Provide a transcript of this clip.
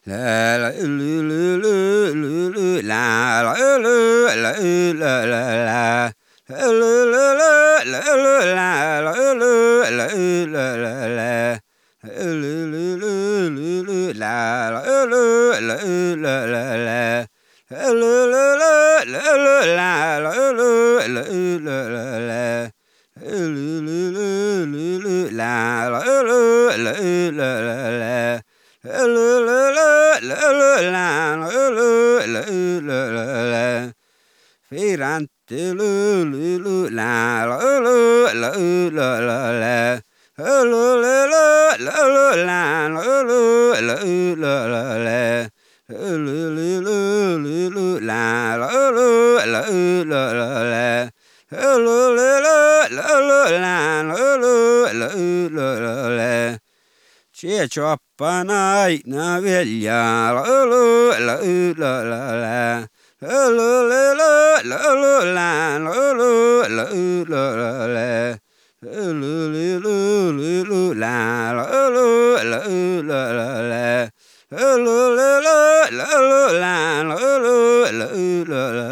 la la lu lu lu lu lu la la lu la la la la lu lu lu lu la la lu la la la la lu lu lu lu la la lu la la la la lu lu lu lu la la lu la la la la lu lu lu lu la la lu la la la la Firante lu lu lu la la lu la la la la lu lu lu lu la lu la la la la lu lu lu lu la la lu la la la la lu lu lu la lu la la la C'è cioppanai na veglia la la la la la la la la la la la la la la la la la